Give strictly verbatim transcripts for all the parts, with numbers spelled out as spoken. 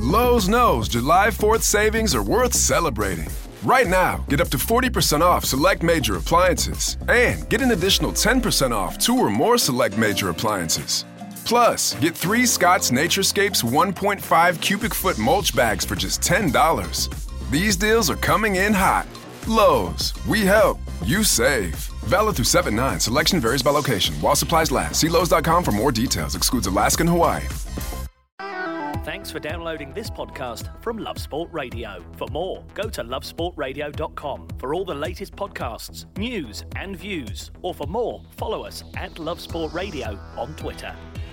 Lowe's knows July fourth savings are worth celebrating. Right now, get up to forty percent off select major appliances and get an additional ten percent off two or more select major appliances. Plus, get three Scott's Naturescapes one point five cubic foot mulch bags for just ten dollars. These deals are coming in hot. Lowe's, we help, you save. Valid through seven nine. Selection varies by location. While supplies last. See Lowe's dot com for more details. Excludes Alaska and Hawaii. Thanks for downloading this podcast from Love Sport Radio. For more, go to love sport radio dot com for all the latest podcasts, news and views. Or for more, follow us at Love Sport Radio on Twitter.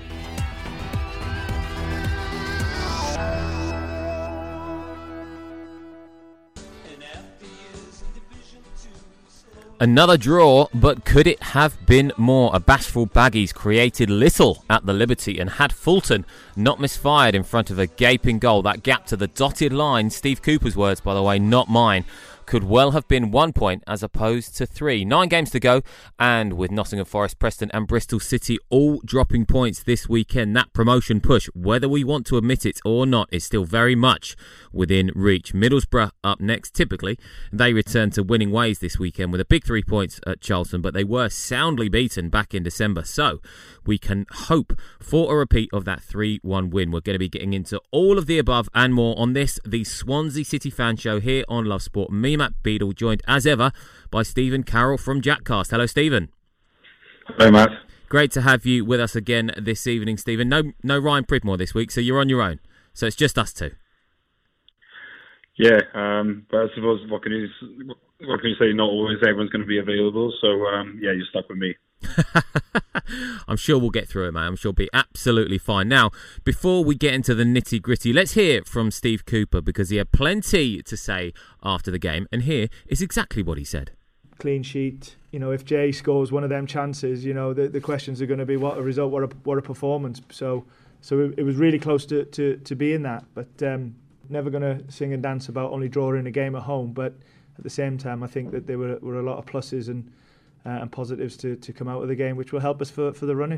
Another draw, but could it have been more? A bashful Baggies created little at the Liberty, and had Fulton not misfired in front of a gaping goal, that gap to the dotted line, Steve Cooper's words by the way, not mine, could well have been one point as opposed to three. Nine games to go, and with Nottingham Forest, Preston and Bristol City all dropping points this weekend, that promotion push, whether we want to admit it or not, is still very much within reach. Middlesbrough up next. Typically, they return to winning ways this weekend with a big three points at Charlton, but they were soundly beaten back in December, so we can hope for a repeat of that three one win. We're going to be getting into all of the above and more on this, the Swansea City Fan Show here on Love Sport. Me, Matt Beadle, joined as ever by Stephen Carroll from Jackcast. Hello, Stephen. Hello, Matt. Great to have you with us again this evening, Stephen. No, no Ryan Pridmore this week, so you're on your own. So it's just us two. Yeah, um, but I suppose what can you what can you say? Not always everyone's going to be available, so um, yeah, you're stuck with me. I'm sure we'll get through it, mate. I'm sure it'll be absolutely fine. Now, before we get into the nitty-gritty, let's hear from Steve Cooper, because he had plenty to say after the game, and here is exactly what he said. Clean sheet. You know, if Jay scores one of them chances, you know, the, the questions are going to be what a result, what a, what a performance. So so it, it was really close to, to, to being that, but um, never going to sing and dance about only drawing a game at home. But at the same time, I think that there were, were a lot of pluses and Uh, and positives to, to come out of the game, which will help us for, for the running.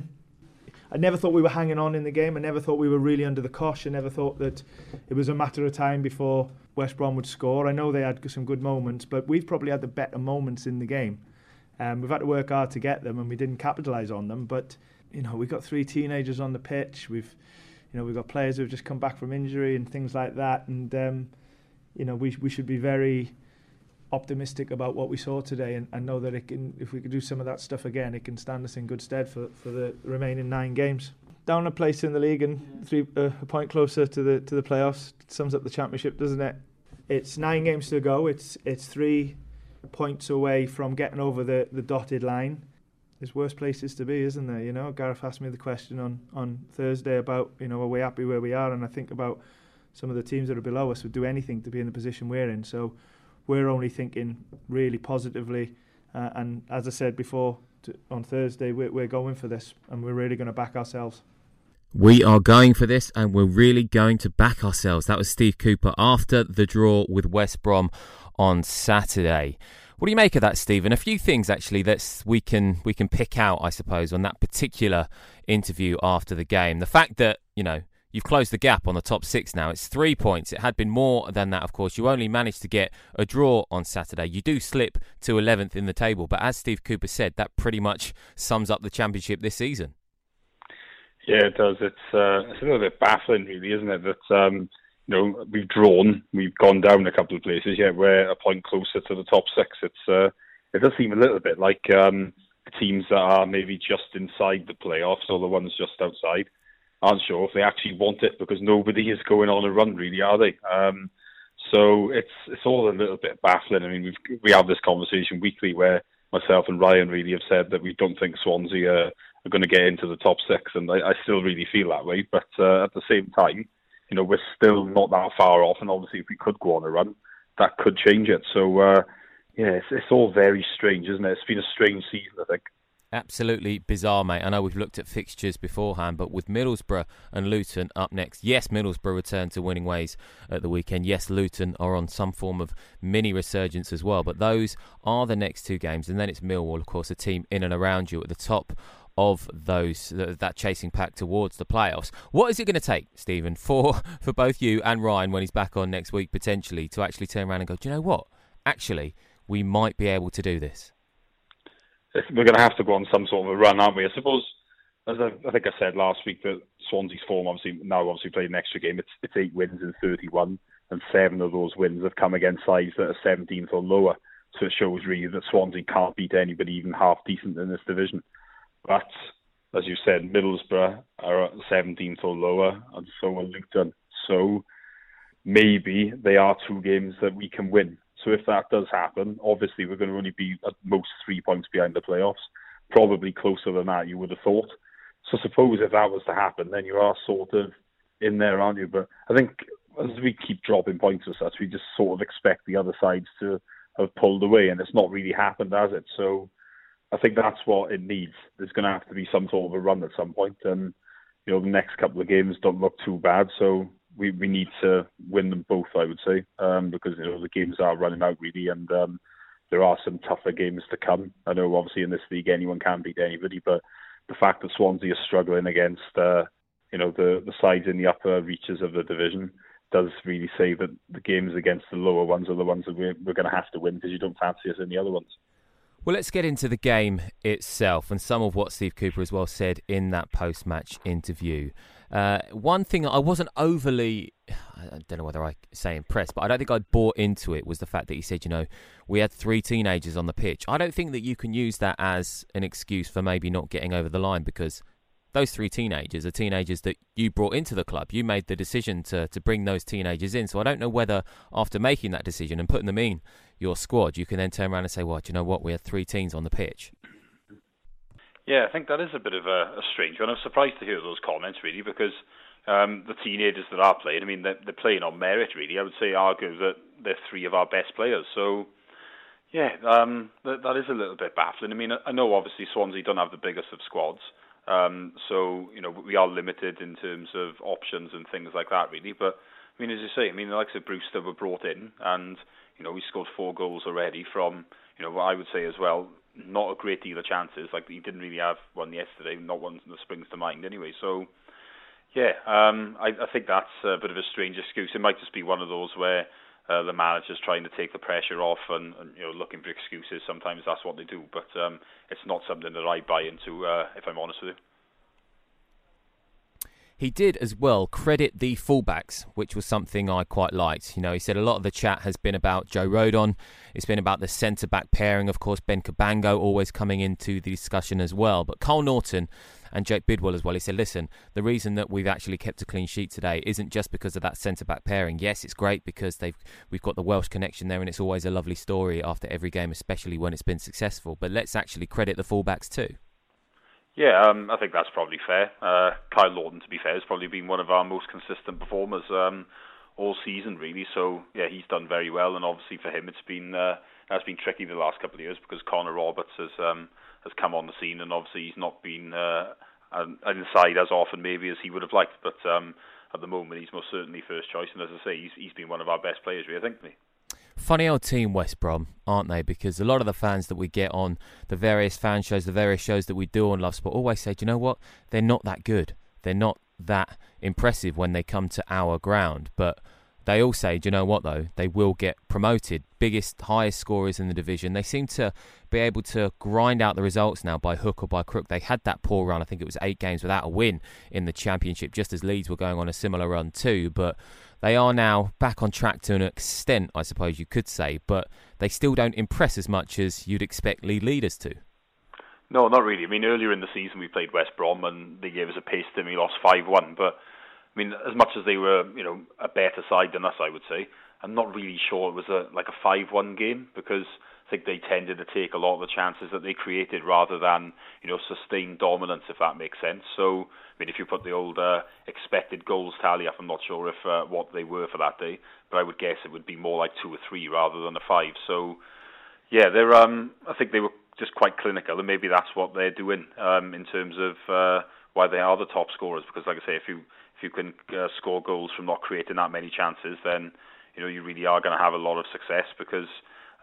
I never thought we were hanging on in the game. I never thought we were really under the cosh. I never thought that it was a matter of time before West Brom would score. I know they had some good moments, but we've probably had the better moments in the game. Um, we've had to work hard to get them, and we didn't capitalise on them. But you know, we've got three teenagers on the pitch. We've, you know, we've got players who've just come back from injury and things like that. And um, you know, we we should be very optimistic about what we saw today, and, and know that it can, if we could do some of that stuff again, it can stand us in good stead for, for the remaining nine games. Down a place in the league and three uh, a point closer to the to the playoffs. It sums up the championship, doesn't it? It's nine games to go. It's it's three points away from getting over the, the dotted line. There's worse places to be, isn't there? You know, Gareth asked me the question on, on Thursday about, you know, are we happy where we are? And I think about some of the teams that are below us would do anything to be in the position we're in. So we're only thinking really positively, uh, and as I said before to, on Thursday, we're, we're going for this, and we're really going to back ourselves. We are going for this, and we're really going to back ourselves. That was Steve Cooper after the draw with West Brom on Saturday. What do you make of that, Stephen? A few things actually that we can we can pick out, I suppose, on that particular interview after the game. The fact that, you know, you've closed the gap on the top six now. It's three points. It had been more than that, of course. You only managed to get a draw on Saturday. You do slip to eleventh in the table. But as Steve Cooper said, that pretty much sums up the championship this season. Yeah, it does. It's uh, it's a little bit baffling, really, isn't it? That um, you know, we've drawn, we've gone down a couple of places, yet we're a point closer to the top six. It's uh, it does seem a little bit like um, teams that are maybe just inside the playoffs, or the ones just outside, aren't sure if they actually want it, because nobody is going on a run, really, are they? Um, so it's it's all a little bit baffling. I mean, we've, we have this conversation weekly where myself and Ryan really have said that we don't think Swansea are, are going to get into the top six, and I, I still really feel that way. But uh, at the same time, you know, we're still not that far off, and obviously if we could go on a run, that could change it. So, uh, yeah, it's, it's all very strange, isn't it? It's been a strange season, I think. Absolutely bizarre, mate. I know we've looked at fixtures beforehand, but with Middlesbrough and Luton up next, yes, Middlesbrough returned to winning ways at the weekend. Yes, Luton are on some form of mini resurgence as well, but those are the next two games. And then it's Millwall, of course, a team in and around you at the top of those that chasing pack towards the playoffs. What is it going to take, Stephen, for for both you and Ryan when he's back on next week potentially to actually turn around and go, do you know what? Actually, we might be able to do this. We're going to have to go on some sort of a run, aren't we? I suppose, as I, I think I said last week, that Swansea's form obviously now obviously played an extra game. It's it's eight wins in thirty-one, and seven of those wins have come against sides that are seventeenth or lower. So it shows really that Swansea can't beat anybody even half decent in this division. But, as you said, Middlesbrough are seventeenth or lower, and so are Luton. So maybe they are two games that we can win. So if that does happen, obviously we're going to only be at most three points behind the playoffs. Probably closer than that, you would have thought. So suppose if that was to happen, then you are sort of in there, aren't you? But I think as we keep dropping points as such, we just sort of expect the other sides to have pulled away, and it's not really happened, has it? So I think that's what it needs. There's going to have to be some sort of a run at some point, and you know the next couple of games don't look too bad, so we, we need to win them both, I would say, um, because you know the games are running out really, and um, there are some tougher games to come. I know obviously in this league anyone can beat anybody, but the fact that Swansea is struggling against uh, you know the, the sides in the upper reaches of the division does really say that the games against the lower ones are the ones that we're, we're going to have to win because you don't fancy us in the other ones. Well, let's get into the game itself and some of what Steve Cooper as well said in that post-match interview. Uh, one thing I wasn't overly, I don't know whether I say impressed, but I don't think I bought into it was the fact that he said, you know, we had three teenagers on the pitch. I don't think that you can use that as an excuse for maybe not getting over the line, because those three teenagers are teenagers that you brought into the club. You made the decision to, to bring those teenagers in. So I don't know whether after making that decision and putting them in your squad, you can then turn around and say, well, do you know what? We had three teens on the pitch. Yeah, I think that is a bit of a, a strange one. I'm surprised to hear those comments, really, because um, the teenagers that are playing, I mean, they're, they're playing on merit, really. I would say argue that they're three of our best players. So, yeah, um, that, that is a little bit baffling. I mean, I know obviously Swansea don't have the biggest of squads. Um, so, you know, we are limited in terms of options and things like that, really. But, I mean, as you say, I mean, the likes of Brewster were brought in and, you know, we scored four goals already from, you know, what I would say as well, not a great deal of chances. Like, he didn't really have one yesterday, not one that springs to mind anyway. So, yeah, um, I, I think that's a bit of a strange excuse. It might just be one of those where uh, the manager's trying to take the pressure off and, and, you know, looking for excuses. Sometimes that's what they do, but um, it's not something that I buy into, uh, if I'm honest with you. He did as well credit the fullbacks, which was something I quite liked. You know, he said a lot of the chat has been about Joe Rodon. It's been about the centre-back pairing. Of course, Ben Cabango always coming into the discussion as well. But Cole Norton and Jake Bidwell as well, he said, listen, the reason that we've actually kept a clean sheet today isn't just because of that centre-back pairing. Yes, it's great because they've we've got the Welsh connection there and it's always a lovely story after every game, especially when it's been successful. But let's actually credit the fullbacks too. Yeah, um, I think that's probably fair. Uh, Kyle Lawton, to be fair, has probably been one of our most consistent performers um, all season, really. So, yeah, he's done very well, and obviously for him it's been uh, has been tricky the last couple of years because Connor Roberts has um, has come on the scene, and obviously he's not been uh, inside as often maybe as he would have liked. But um, at the moment, he's most certainly first choice, and as I say, he's he's been one of our best players, really, I think. Funny old team, West Brom, aren't they? Because a lot of the fans that we get on the various fan shows, the various shows that we do on Love Sport, always say, do you know what? They're not that good. They're not that impressive when they come to our ground. But they all say, do you know what, though? They will get promoted. Biggest, highest scorers in the division. They seem to be able to grind out the results now by hook or by crook. They had that poor run. I think it was eight games without a win in the Championship, just as Leeds were going on a similar run too. But they are now back on track to an extent, I suppose you could say. But they still don't impress as much as you'd expect league leaders to. No, not really. I mean, earlier in the season we played West Brom and they gave us a paste and we lost five one. But I mean, as much as they were, you know, a better side than us, I would say, I'm not really sure it was a like a five one game because I think they tended to take a lot of the chances that they created rather than, you know, sustained dominance, if that makes sense. So, I mean, if you put the old uh, expected goals tally up, I'm not sure if uh, what they were for that day, but I would guess it would be more like two or three rather than a five. So, yeah, they're. Um, I think they were just quite clinical, and maybe that's what they're doing um, in terms of uh, why they are the top scorers. Because, like I say, if you if you can uh, score goals from not creating that many chances, then you know you really are going to have a lot of success. Because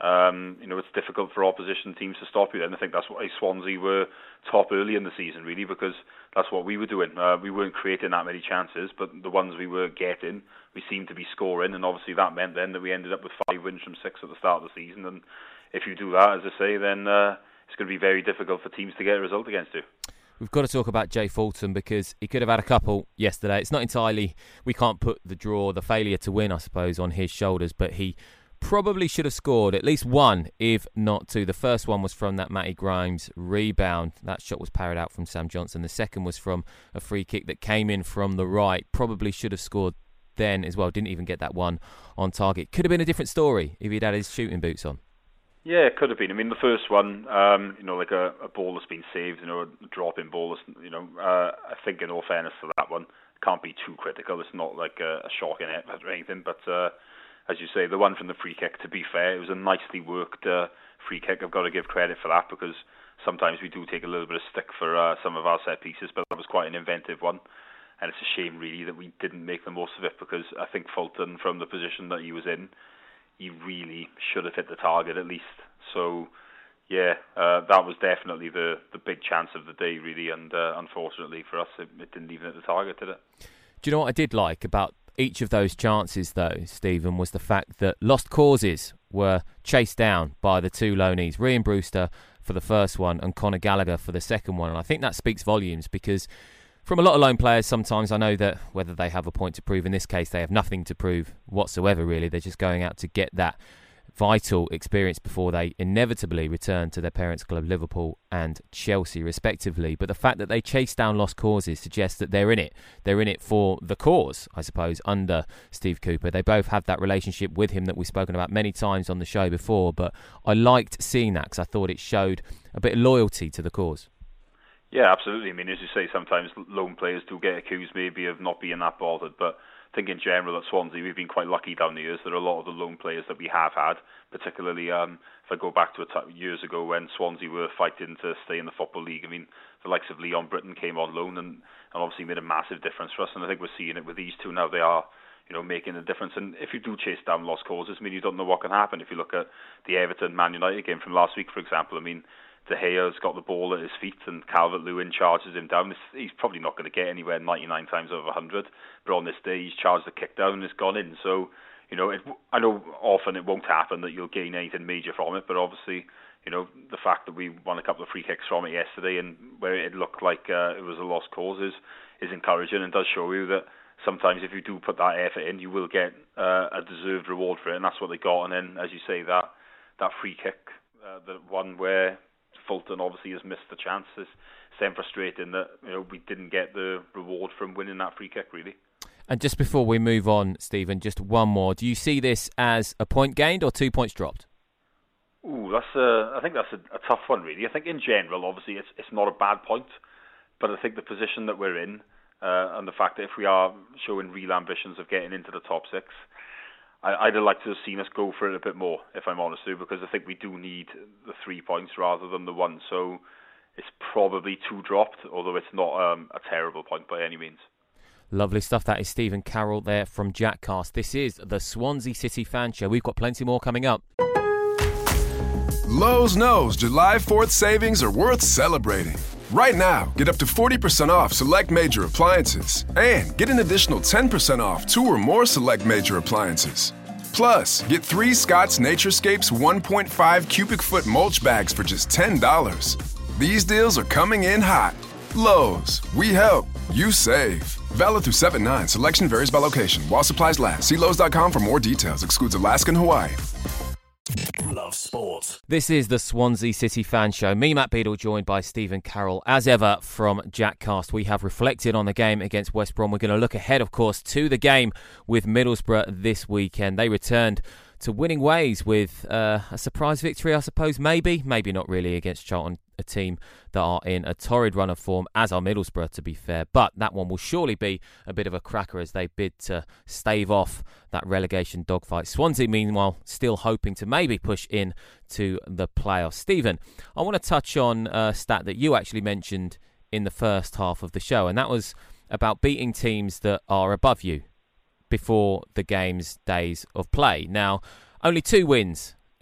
um, you know, it's difficult for opposition teams to stop you. And I think that's why Swansea were top early in the season, really, because that's what we were doing. Uh, we weren't creating that many chances, but the ones we were getting, we seemed to be scoring, and obviously that meant then that we ended up with five wins from six at the start of the season. And if you do that, as I say, then uh, it's going to be very difficult for teams to get a result against you. We've got to talk about Jay Fulton because he could have had a couple yesterday. It's not entirely, we can't put the draw, the failure to win, I suppose, on his shoulders, but he probably should have scored at least one, if not two. The first one was from that Matty Grimes rebound. That shot was parried out from Sam Johnson. The second was from a free kick that came in from the right. Probably should have scored then as well. Didn't even get that one on target. Could have been a different story if he'd had his shooting boots on. Yeah, it could have been. I mean, the first one, um, you know, like a, a ball that's been saved, you know, a drop-in ball, you know, uh, I think in all fairness to that one, can't be too critical. It's not like a, a shocking hit or anything, but uh, as you say, the one from the free kick, to be fair, it was a nicely worked uh, free kick. I've got to give credit for that because sometimes we do take a little bit of stick for uh, some of our set pieces, but that was quite an inventive one. And it's a shame, really, that we didn't make the most of it because I think Fulton, from the position that he was in, he really should have hit the target at least. So, yeah, uh, that was definitely the, the big chance of the day, really. And uh, unfortunately for us, it, it didn't even hit the target, did it? Do you know what I did like about each of those chances, though, Stephen, was the fact that lost causes were chased down by the two loanees, Rhian Brewster for the first one and Conor Gallagher for the second one. And I think that speaks volumes because from a lot of loan players, sometimes I know that whether they have a point to prove, in this case, they have nothing to prove whatsoever, really. They're just going out to get that vital experience before they inevitably return to their parents' club, Liverpool and Chelsea, respectively. But the fact that they chase down lost causes suggests that they're in it. They're in it for the cause, I suppose, under Steve Cooper. They both have that relationship with him that we've spoken about many times on the show before. But I liked seeing that because I thought it showed a bit of loyalty to the cause. Yeah, absolutely. I mean, as you say, sometimes loan players do get accused maybe of not being that bothered, but I think in general at Swansea we've been quite lucky down the years. There are a lot of the loan players that we have had, particularly um, if I go back to a t- years ago when Swansea were fighting to stay in the Football League. I mean, the likes of Leon Britton came on loan and, and obviously made a massive difference for us, and I think we're seeing it with these two now. They are, you know, making a difference. And if you do chase down lost causes, I mean, you don't know what can happen. If you look at the Everton-Man United game from last week, for example, I mean, De Gea's got the ball at his feet and Calvert-Lewin charges him down. He's probably not going to get anywhere ninety-nine times over one hundred, but on this day he's charged the kick down and it's gone in. So, you know, it, I know often it won't happen that you'll gain anything major from it, but obviously, you know, the fact that we won a couple of free kicks from it yesterday and where it looked like uh, it was a lost cause is, is encouraging and does show you that sometimes if you do put that effort in, you will get uh, a deserved reward for it, and that's what they got. And then, as you say, that that free kick, uh, the one where Fulton obviously has missed the chance. It's then frustrating that, you know, we didn't get the reward from winning that free kick, really. And just before we move on, Stephen, just one more. Do you see this as a point gained or two points dropped? Ooh, that's a, I think that's a, a tough one, really. I think in general, obviously, it's it's not a bad point, but I think the position that we're in uh, and the fact that if we are showing real ambitions of getting into the top six, I'd have liked to have seen us go for it a bit more, if I'm honest with you, because I think we do need the three points rather than the one. So it's probably two dropped, although it's not um, a terrible point by any means. Lovely stuff. That is Stephen Carroll there from Jackcast. This is the Swansea City Fan Show. We've got plenty more coming up. Lowe's knows July fourth savings are worth celebrating. Right now, get up to forty percent off select major appliances and get an additional ten percent off two or more select major appliances. Plus, get three Scott's Naturescapes one point five cubic foot mulch bags for just ten dollars. These deals are coming in hot. Lowe's, we help, you save. Valid through seven nine. Selection varies by location. While supplies last. See Lowe's dot com for more details. Excludes Alaska and Hawaii. Love sport. This is the Swansea City Fan Show. Me, Matt Beadle, joined by Stephen Carroll. As ever, from Jackcast, we have reflected on the game against West Brom. We're going to look ahead, of course, to the game with Middlesbrough this weekend. They returned to winning ways with uh, a surprise victory, I suppose. Maybe, maybe not really, against Charlton, a team that are in a torrid run of form, as are Middlesbrough, to be fair. But that one will surely be a bit of a cracker as they bid to stave off that relegation dogfight. Swansea, meanwhile, still hoping to maybe push in to the playoffs. Stephen, I want to touch on a stat that you actually mentioned in the first half of the show, and that was about beating teams that are above you before the game's days of play. Now, only two wins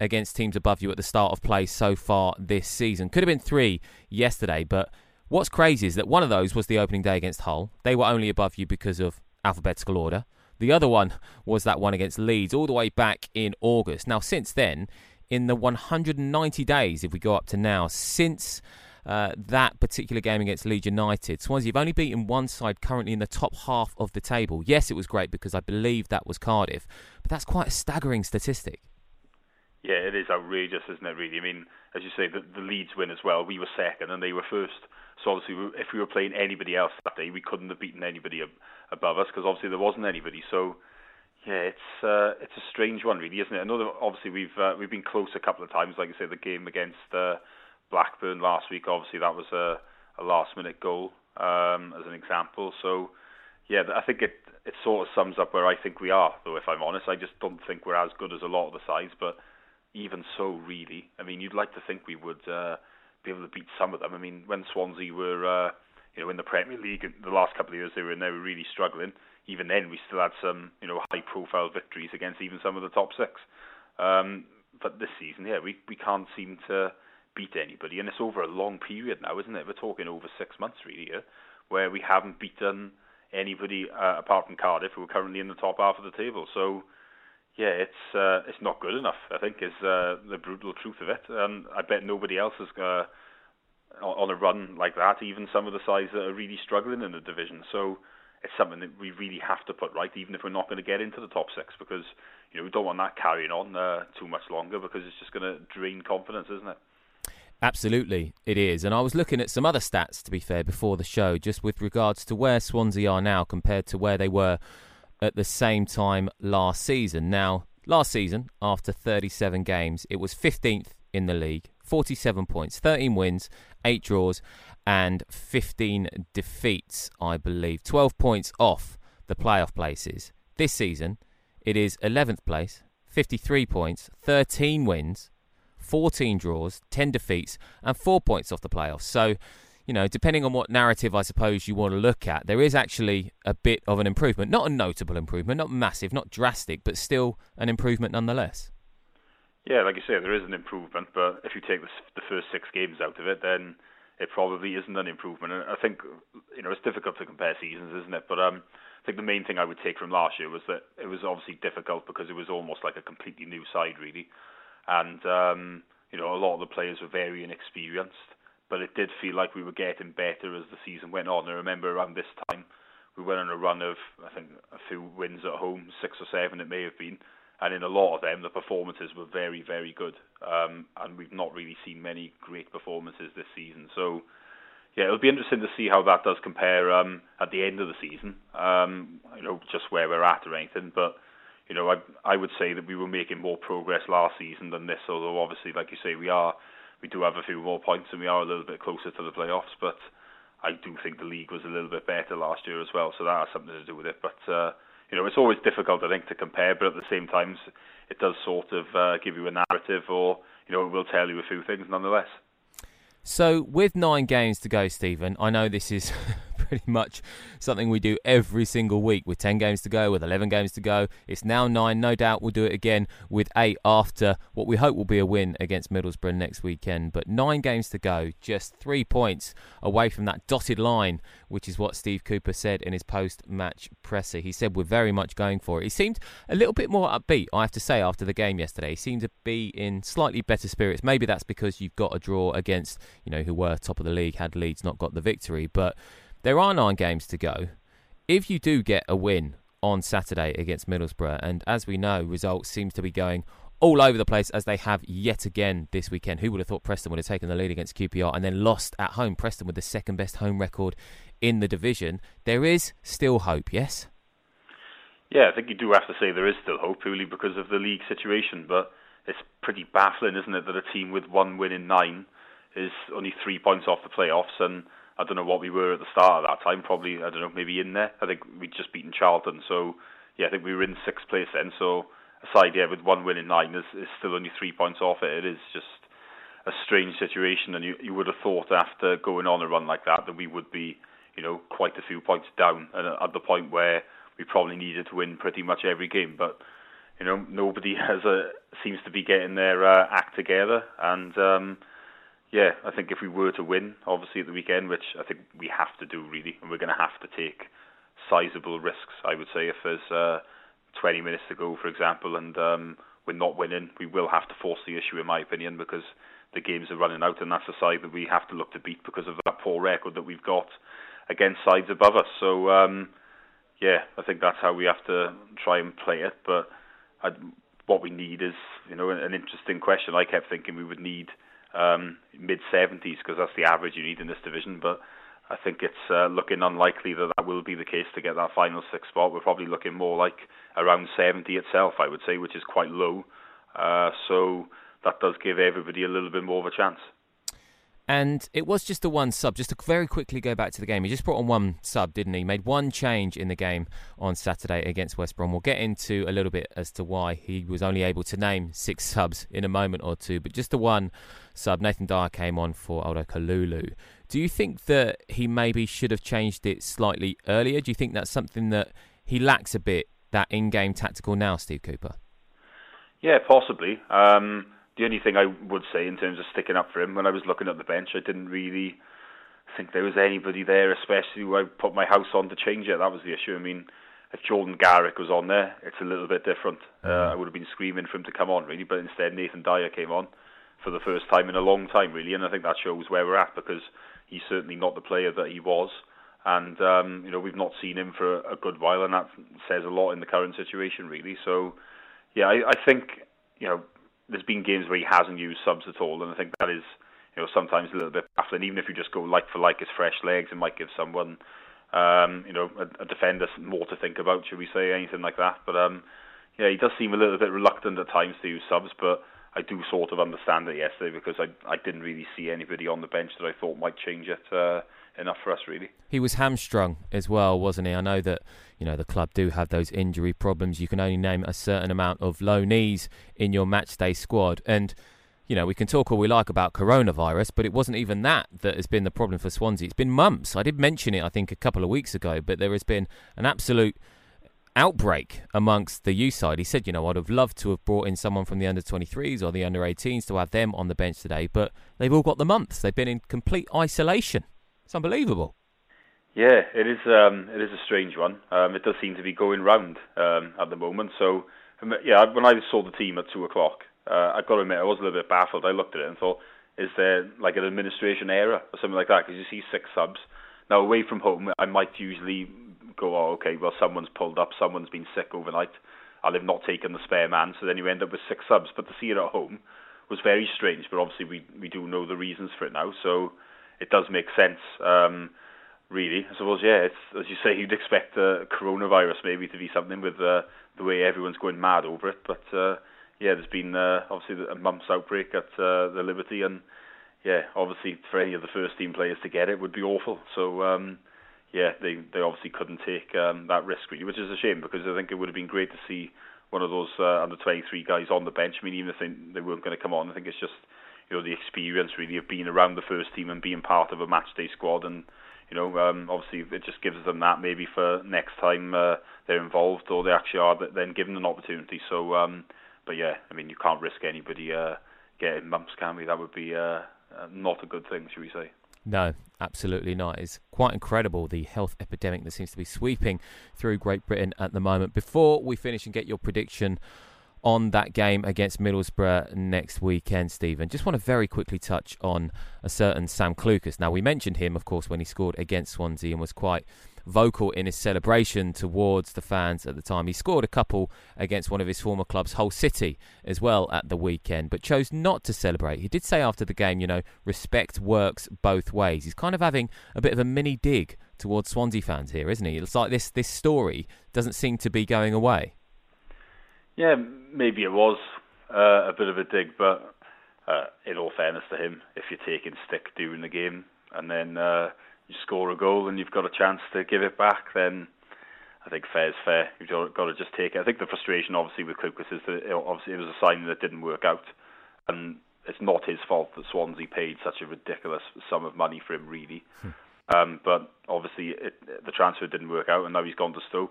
against teams above you at the start of play so far this season. Could have been three yesterday, but what's crazy is that one of those was the opening day against Hull. They were only above you because of alphabetical order. The other one was that one against Leeds all the way back in August. Now, since then, in the one hundred ninety days, if we go up to now, since uh, that particular game against Leeds United, Swansea have only beaten one side currently in the top half of the table. Yes, it was great because I believe that was Cardiff, but that's quite a staggering statistic. Yeah, it is outrageous, isn't it, really? I mean, as you say, the, the Leeds win as well. We were second and they were first. So obviously, if we were playing anybody else that day, we couldn't have beaten anybody ab- above us because obviously there wasn't anybody. So, yeah, it's uh, it's a strange one, really, isn't it? I know that obviously we've uh, we've been close a couple of times. Like I say, the game against uh, Blackburn last week, obviously that was a, a last-minute goal um, as an example. So, yeah, I think it it sort of sums up where I think we are. Though, if I'm honest, I just don't think we're as good as a lot of the sides. But even so, really, I mean, you'd like to think we would. Uh, be able to beat some of them. I mean, when Swansea were, uh, you know, in the Premier League the last couple of years, they were they were really struggling. Even then, we still had some, you know, high-profile victories against even some of the top six. Um, but this season, yeah, we we can't seem to beat anybody, and it's over a long period now, isn't it? We're talking over six months, really, here, where we haven't beaten anybody uh, apart from Cardiff, who are currently in the top half of the table. So, yeah, it's uh, it's not good enough, I think, is uh, the brutal truth of it. And I bet nobody else is uh, on a run like that, even some of the sides that are really struggling in the division. So it's something that we really have to put right, even if we're not going to get into the top six, because you know we don't want that carrying on uh, too much longer, because it's just going to drain confidence, isn't it? Absolutely, it is. And I was looking at some other stats, to be fair, before the show, just with regards to where Swansea are now compared to where they were at the same time last season. Now, last season, after thirty-seven games, it was fifteenth in the league, forty-seven points, thirteen wins, eight draws, and fifteen defeats, I believe. twelve points off the playoff places. This season, it is eleventh place, fifty-three points, thirteen wins, fourteen draws, ten defeats, and four points off the playoffs. So, you know, depending on what narrative I suppose you want to look at, there is actually a bit of an improvement. Not a notable improvement, not massive, not drastic, but still an improvement nonetheless. Yeah, like you say, there is an improvement, but if you take the, the first six games out of it, then it probably isn't an improvement. And I think, you know, it's difficult to compare seasons, isn't it? But um, I think the main thing I would take from last year was that it was obviously difficult because it was almost like a completely new side, really. And, um, you know, a lot of the players were very inexperienced. But it did feel like we were getting better as the season went on. I remember around this time, we went on a run of, I think, a few wins at home, six or seven it may have been. And in a lot of them, the performances were very, very good. Um, and we've not really seen many great performances this season. So, yeah, it'll be interesting to see how that does compare um, at the end of the season. Um, you know, just where we're at or anything. But, you know, I, I would say that we were making more progress last season than this. Although, obviously, like you say, we are... We do have a few more points and we are a little bit closer to the playoffs, but I do think the league was a little bit better last year as well, so that has something to do with it. But, uh, you know, it's always difficult, I think, to compare, but at the same time, it does sort of uh, give you a narrative, or, you know, it will tell you a few things nonetheless. So, with nine games to go, Stephen, I know this is pretty much something we do every single week with ten games to go, with eleven games to go. It's now nine. No doubt we'll do it again with eight after what we hope will be a win against Middlesbrough next weekend. But nine games to go, just three points away from that dotted line, which is what Steve Cooper said in his post-match presser. He said we're very much going for it. He seemed a little bit more upbeat, I have to say, after the game yesterday. He seemed to be in slightly better spirits. Maybe that's because you've got a draw against, you know, who were top of the league, had Leeds not got the victory. But there are nine games to go. If you do get a win on Saturday against Middlesbrough, and as we know, results seem to be going all over the place as they have yet again this weekend. Who would have thought Preston would have taken the lead against Q P R and then lost at home? Preston with the second best home record in the division. There is still hope, yes? Yeah, I think you do have to say there is still hope, purely because of the league situation. But it's pretty baffling, isn't it, that a team with one win in nine is only three points off the playoffs, and I don't know what we were at the start of that time, probably, I don't know, maybe in there. I think we'd just beaten Charlton, so yeah, I think we were in sixth place then, so a side, yeah, with one win in nine is, is still only three points off it. It is just a strange situation, and you, you would have thought after going on a run like that that we would be, you know, quite a few points down, and at the point where we probably needed to win pretty much every game, but you know, nobody has a seems to be getting their uh, act together. And um, yeah, I think if we were to win, obviously at the weekend, which I think we have to do really, and we're going to have to take sizable risks. I would say if there's uh, twenty minutes to go, for example, and um, we're not winning, we will have to force the issue, in my opinion, because the games are running out, and that's a side that we have to look to beat because of that poor record that we've got against sides above us. So, um, yeah, I think that's how we have to try and play it. But I, what we need is, you know, an interesting question. I kept thinking we would need um, mid seventies because that's the average you need in this division. But I think it's uh, looking unlikely that that will be the case to get that final six spot. We're probably looking more like around seventy itself, I would say, which is quite low. Uh, so that does give everybody a little bit more of a chance. And it was just the one sub. Just to very quickly go back to the game, he just brought on one sub, didn't he? Made one change in the game on Saturday against West Brom. We'll get into a little bit as to why he was only able to name six subs in a moment or two. But just the one sub, Nathan Dyer came on for Aldo Kalulu. Do you think that he maybe should have changed it slightly earlier? Do you think that's something that he lacks a bit, that in-game tactical now, Steve Cooper? Yeah, possibly. Um... The only thing I would say in terms of sticking up for him, when I was looking at the bench, I didn't really think there was anybody there, especially who I put my house on to change it. That was the issue. I mean, if Jordan Garrick was on there, it's a little bit different. Uh, I would have been screaming for him to come on, really, but instead Nathan Dyer came on for the first time in a long time, really, and I think that shows where we're at because he's certainly not the player that he was, and um, you know, we've not seen him for a good while, and that says a lot in the current situation, really. So, yeah, I, I think, you know, there's been games where he hasn't used subs at all, and I think that is, you know, sometimes a little bit baffling. Even if you just go like for like as fresh legs, it might give someone, um, you know, a, a defender more to think about, should we say, anything like that. But um, yeah, he does seem a little bit reluctant at times to use subs, but I do sort of understand it yesterday because I I didn't really see anybody on the bench that I thought might change it uh, enough for us, really. He was hamstrung as well, wasn't he? I know that, you know, the club do have those injury problems. You can only name a certain amount of low knees in your matchday squad. And, you know, we can talk all we like about coronavirus, but it wasn't even that that has been the problem for Swansea. It's been mumps. I did mention it, I think, a couple of weeks ago, but there has been an absolute outbreak amongst the youth side. He said, you know, I'd have loved to have brought in someone from the under twenty-threes or the under eighteens to have them on the bench today, but they've all got the mumps. They've been in complete isolation. It's unbelievable. Yeah, it is. Um, it is a strange one. Um, it does seem to be going round um, at the moment. So, um, yeah, when I saw the team at two o'clock, uh, I've got to admit I was a little bit baffled. I looked at it and thought, is there like an administration error or something like that? Because you see six subs. Now, away from home, I might usually go, oh, okay, well, someone's pulled up, someone's been sick overnight, and they've not taken the spare man, so then you end up with six subs. But to see it at home was very strange, but obviously we we do know the reasons for it now, so it does make sense, um, really. I suppose, yeah, it's, as you say, you'd expect uh, coronavirus maybe to be something with uh, the way everyone's going mad over it, but uh, yeah, there's been uh, obviously a mumps outbreak at uh, the Liberty, and yeah, obviously for any of the first team players to get it would be awful, so um, yeah, they, they obviously couldn't take um, that risk, really, which is a shame, because I think it would have been great to see one of those uh, under twenty-three guys on the bench. I mean, even if they, they weren't going to come on, I think it's just, you know, the experience, really, of being around the first team and being part of a matchday squad, and, you know, um, obviously it just gives them that maybe for next time uh, they're involved, or they actually are then given an opportunity. So, um, but yeah, I mean, you can't risk anybody uh, getting mumps, can we? That would be uh, not a good thing, should we say. No, absolutely not. It's quite incredible, the health epidemic that seems to be sweeping through Great Britain at the moment. Before we finish and get your prediction on that game against Middlesbrough next weekend, Stephen, just want to very quickly touch on a certain Sam Clucas. Now, we mentioned him, of course, when he scored against Swansea and was quite vocal in his celebration towards the fans at the time. He scored a couple against one of his former clubs, Hull City, as well at the weekend, but chose not to celebrate. He did say after the game, you know, respect works both ways. He's kind of having a bit of a mini dig towards Swansea fans here, isn't he? It's like this, this story doesn't seem to be going away. Yeah, maybe it was uh, a bit of a dig, but uh, in all fairness to him, if you're taking stick during the game and then uh, you score a goal and you've got a chance to give it back, then I think fair's fair. You've got to just take it. I think the frustration, obviously, with Clucas is that it, obviously it was a signing that didn't work out, and it's not his fault that Swansea paid such a ridiculous sum of money for him, really. Hmm. Um, but obviously, it, the transfer didn't work out, and now he's gone to Stoke.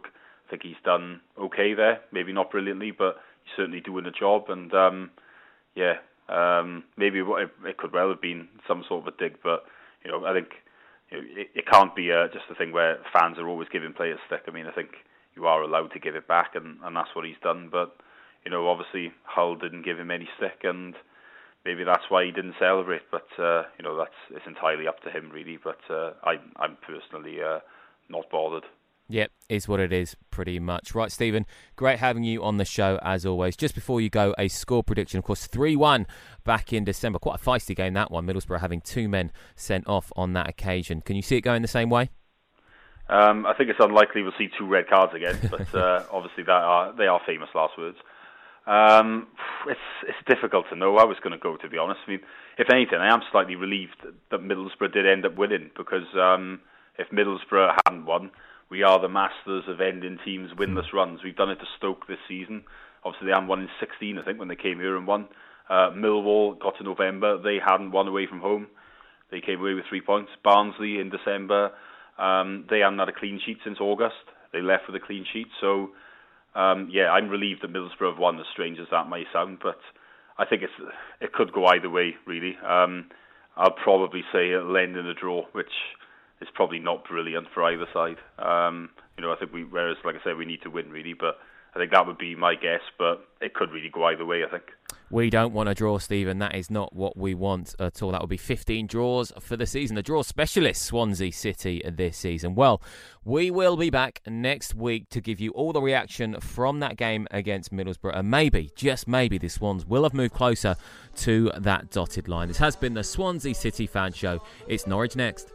I think he's done okay there. Maybe not brilliantly, but he's certainly doing the job. And um, yeah, um, maybe it, it could well have been some sort of a dig, but you know, I think you know, it, it can't be uh, just a thing where fans are always giving players stick. I mean, I think you are allowed to give it back, and, and that's what he's done. But you know, obviously Hull didn't give him any stick, and maybe that's why he didn't celebrate. But uh, you know, that's it's entirely up to him, really. But uh, I, I'm personally uh, not bothered. Yep, is what it is, pretty much. Right, Stephen, great having you on the show, as always. Just before you go, a score prediction, of course, three one back in December. Quite a feisty game, that one. Middlesbrough having two men sent off on that occasion. Can you see it going the same way? Um, I think it's unlikely we'll see two red cards again, but uh, obviously that are, they are famous last words. Um, it's it's difficult to know. I was going to go, to be honest. I mean, if anything, I am slightly relieved that Middlesbrough did end up winning, because um, if Middlesbrough hadn't won, we are the masters of ending teams' winless runs. We've done it to Stoke this season. Obviously, they hadn't won in sixteen, I think, when they came here and won. Uh, Millwall got to November. They hadn't won away from home. They came away with three points. Barnsley in December, um, they hadn't had a clean sheet since August. They left with a clean sheet. So, um, yeah, I'm relieved that Middlesbrough have won, as strange as that may sound. But I think it's it could go either way, really. Um, I'll probably say it'll end in a draw, which is probably not brilliant for either side. Um, you know, I think we, whereas, like I said, we need to win, really. But I think that would be my guess, but it could really go either way, I think. We don't want a draw, Stephen. That is not what we want at all. That would be fifteen draws for the season. The draw specialist, Swansea City, this season. Well, we will be back next week to give you all the reaction from that game against Middlesbrough. And maybe, just maybe, the Swans will have moved closer to that dotted line. This has been the Swansea City Fan Show. It's Norwich next.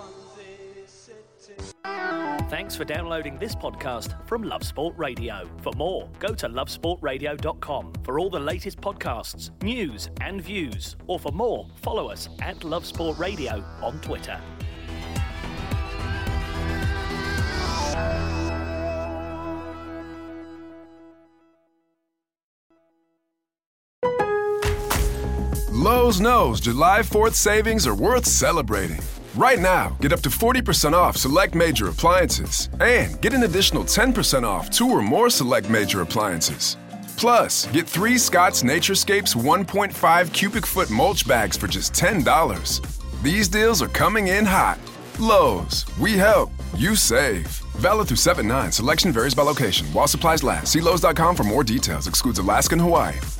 Thanks for downloading this podcast from Love Sport Radio. For more, go to love sport radio dot com for all the latest podcasts, news and views. Or for more, follow us at Love Sport Radio on Twitter. Lowe's knows July fourth savings are worth celebrating. Right now, get up to forty percent off select major appliances and get an additional ten percent off two or more select major appliances. Plus, get three Scott's Naturescapes one point five cubic foot mulch bags for just ten dollars. These deals are coming in hot. Lowe's, we help, you save. Valid through seven nine. Selection varies by location. While supplies last. See Lowe's dot com for more details. Excludes Alaska and Hawaii.